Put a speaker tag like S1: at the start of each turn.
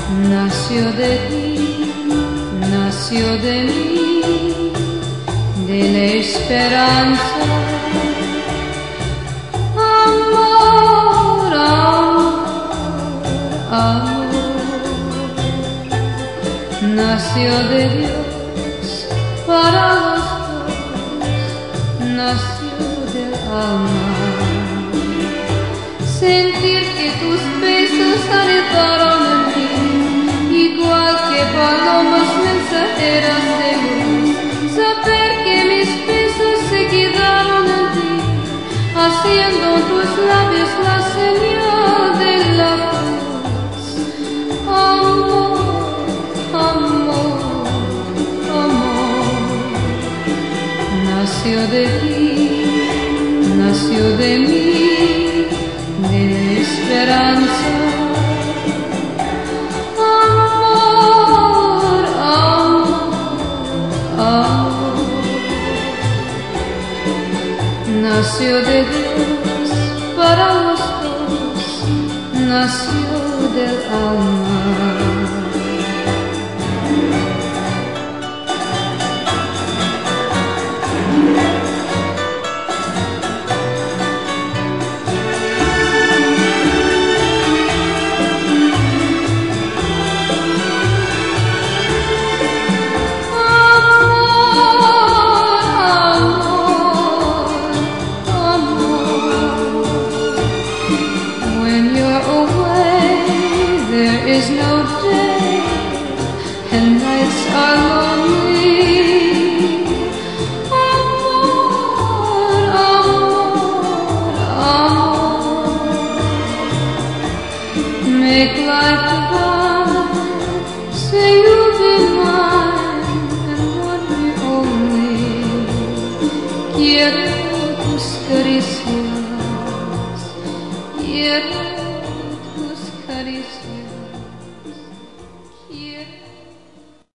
S1: nació de ti, nació de mí, de la esperanza. Amor, amor, amor, nació de Dios para los dos, nació del alma. Sentir que tus besos anidaron en mí, igual que palomas mensajeras de luz. Saber que mis besos se quedaron en ti, haciendo en tus labios la señal de la cruz. Amor, amor, amor, nació de ti, nació de mí, de la esperanza. Amor, amor, amor, nació de Dios para los dos, nació del alma. There is no day, and nights are lonely. Amor, amor, amor, make life divine. Say you'll be mine, and one me only. Quiero tus caricias.